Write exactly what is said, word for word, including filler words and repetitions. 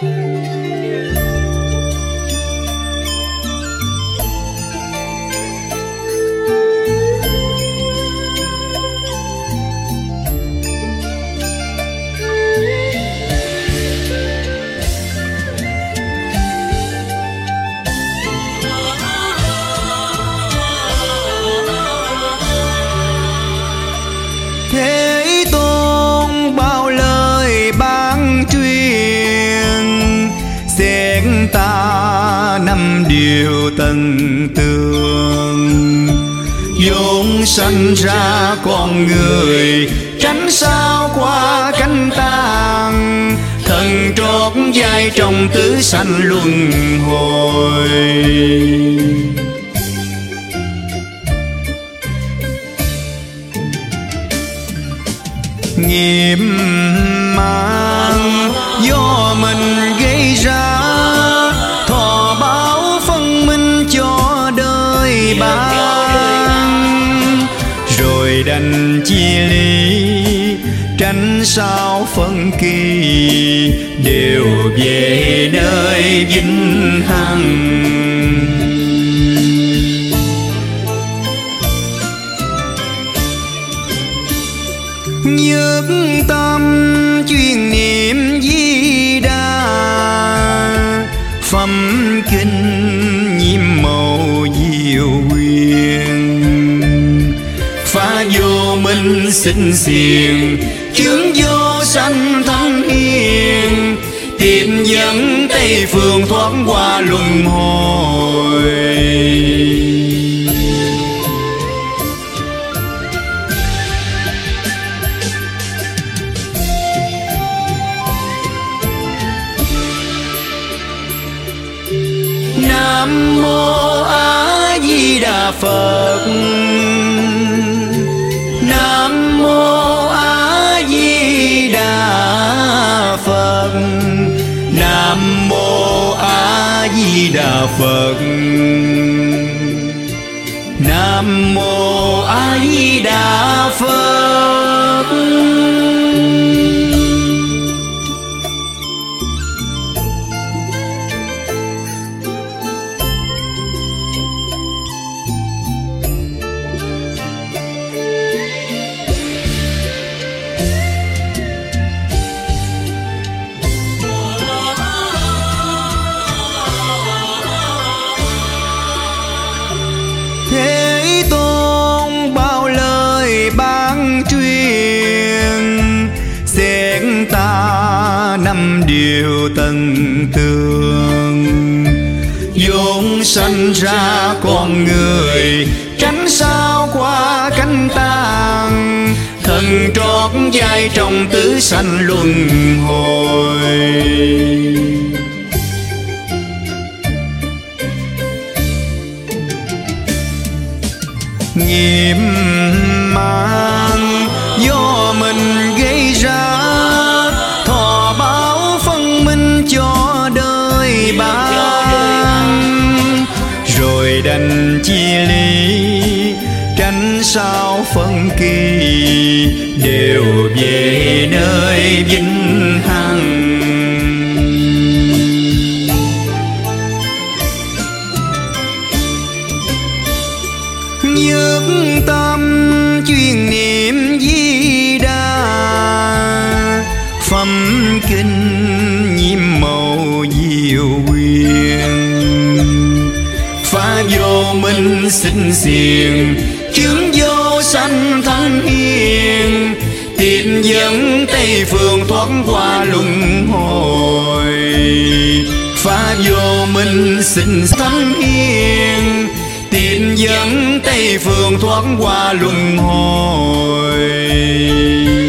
Thế Tôn bao lời ban truyền, xét ta năm điều tận tường. Vốn sanh ra con người, tránh sao qua cánh tàn. Thần trót vai trong tứ sanh luân hồi. Nghiệp mang do mình gây ra, thọ báo phân minh cho đời ban. Rồi đành chia ly, tránh sao phân kỳ, đều về nơi vĩnh hằng. Nhất tâm chuyên niệm Di Đà, phẩm kinh nhiễm màu diệu huyền. Phá vô minh sinh xiềng, chướng vô sanh thánh hiền. Tìm dẫn Tây phương thoát qua luân hồi. Nam mô A Di Đà Phật. Nam mô A Di Đà Phật. Nam mô A Di Đà Phật. Nam mô A Di Đà Phật. Thế Tôn bao lời ban truyền, xét ta năm điều tận tường. Vốn sanh ra con người, tránh sao qua cánh tàn. Thần trót vai trong tứ sanh luân hồi. Nghiệp mang do mình gây ra, thọ báo phân minh cho đời ban. Rồi đành chia ly, tránh sao phân kỳ, đều về nơi vĩnh hằng. Nhất tâm chuyên niệm Di Đà, phẩm kinh nhiễm màu diệu huyền. Phá vô minh sinh xiềng, chướng vô sanh thánh hiền. Tìm dẫn Tây phương thoát qua luân hồi. Phá vô minh sinh thánh hiền. Tìm dẫn Tây phương thoát qua luân hồi.